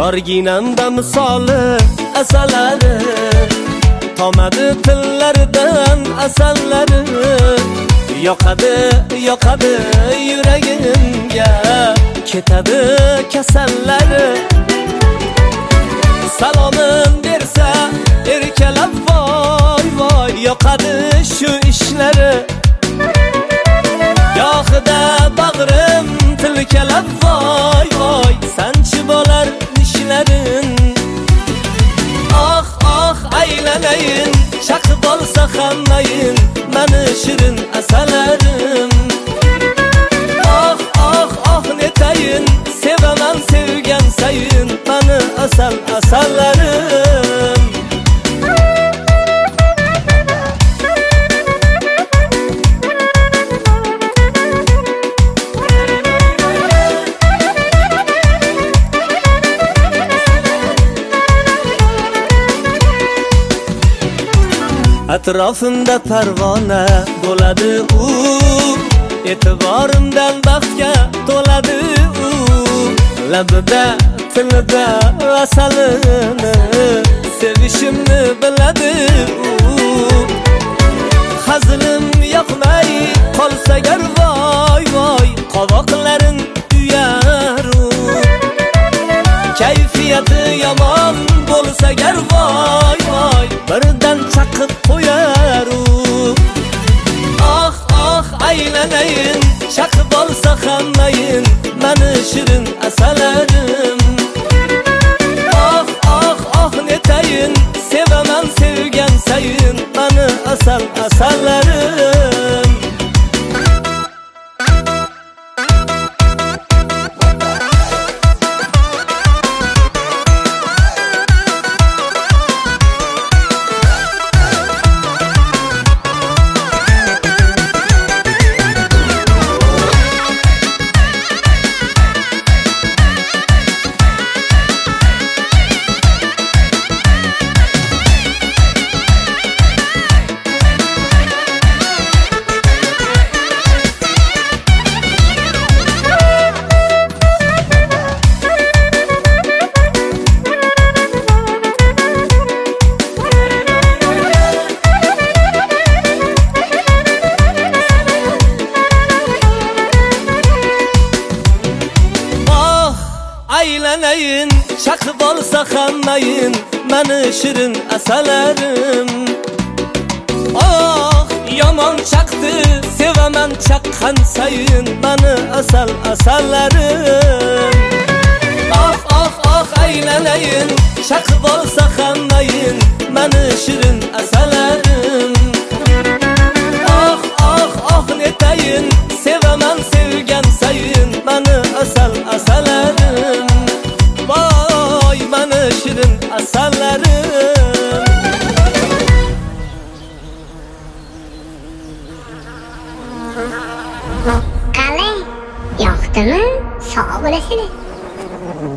Yorginamda misoli asalari, tomadi tillaridan asallari. Yoqadi, yoqadi yuragimga, ketadi kasallari. Salomim bersa erkalab voy voy, yoqadi shu ishlari. Yoqida bag'rim tilkalab voy voy, sanchi bo'lar nishlarin. Oh aylanayin, chaqib olsa hammayin mani shirin asalarim. Oh netayin, sevaman sevgan sayin mani asal asalarim. Atrofimda parvona bo'ladi u, e'tiborimdan baxtga to'ladi u. Labida tilida asalini, sevishimni biladi u. Hazilim yoqmay qolsa gar voy voy, qovoqlarin uyar u. Kayfiyati yomon bo'lsa gar voy voy, birdan chaqib qo'yar u. Oh aylanayin, chaqib olsa hammayin mani shirin asalarim. Oh netayin, sevaman sevgan sayin mani asal asalarim. Aylanayin, chaqib olsa hammayin mani shirin asalarim. Yomon chaqdi, sevaman chaqqan sayin mani asal asalarim. Aylanayin, chaqib olsa hammayin mani shirin asalarim. Netayin, sevaman sevgan sayin mani asal asalarim. Voy mani shirin asalarim. Qalay, yoqdimi? Sog' bo'lasizlar.